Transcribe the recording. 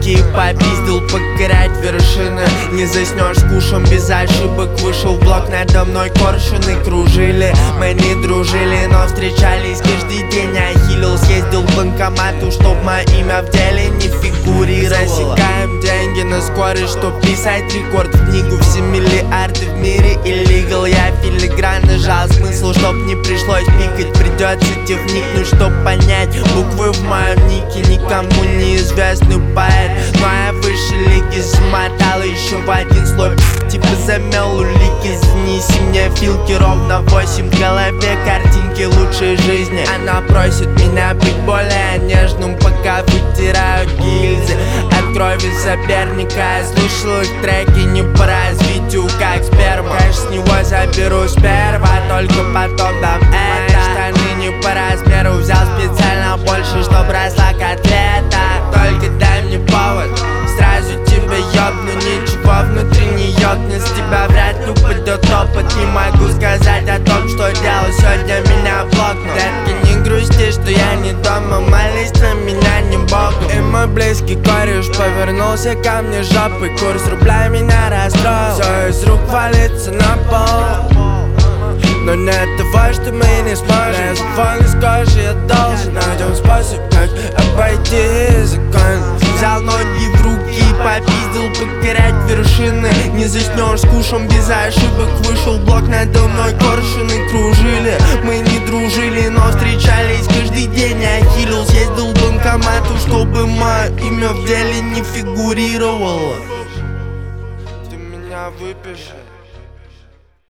руки попиздил покорять вершины. Не заснешь с кушем без ошибок. Вышел в блок, надо мной коршуны кружили. Мы не дружили, но встречались каждый день. Ахиллил съездил к банкомату, чтоб мое имя в деле не фигурировало. Рассекаем деньги на скорость, чтоб писать рекорд в книгу. Все миллиарды в мире illegal. Я филигранно жал смысл, чтоб не пришлось пикать. Придется тебе вникнуть, чтоб понять буквы в моем нике. Никому неизвестный поэт, но я выше лиги. Замотал еще в один слой, типа замел улики. Занеси мне филки ровно 8. В голове картинки лучшей жизни. Она просит меня быть более нежным, пока вытираю гильзы от крови соперника. Я слушал их треки не по развитию, как сперма. Конечно, с него заберу сперва, только потом дам это. Штаны не по размеру, взял специально больше, чтоб росла котлета. Только дай мне повод, сразу тебя ёбну. Ничего внутри не ёбнет, с тебя вряд ли упадет опыт. Не могу сказать о том, что делал сегодня, меня блокнут. Детка, не грусти, что я не дома, молись на меня, не Богу. И мой близкий кореш повернулся ко мне жопой. Курс рубля меня расстроил, все из рук валится на пол. Но нет того, что мы не сможем. Звон из кожи, я должен. Найдем способ, как обойти закон. Взял ноги в руки и попиздил покорять вершины. Не заснешь с кушем без ошибок. Вышел в блок, надо мной коршуны кружили. Мы не дружили, но встречались каждый день. Ахиллил съездил к банкомату, чтобы мое имя в деле не фигурировало. Ты меня выпиши.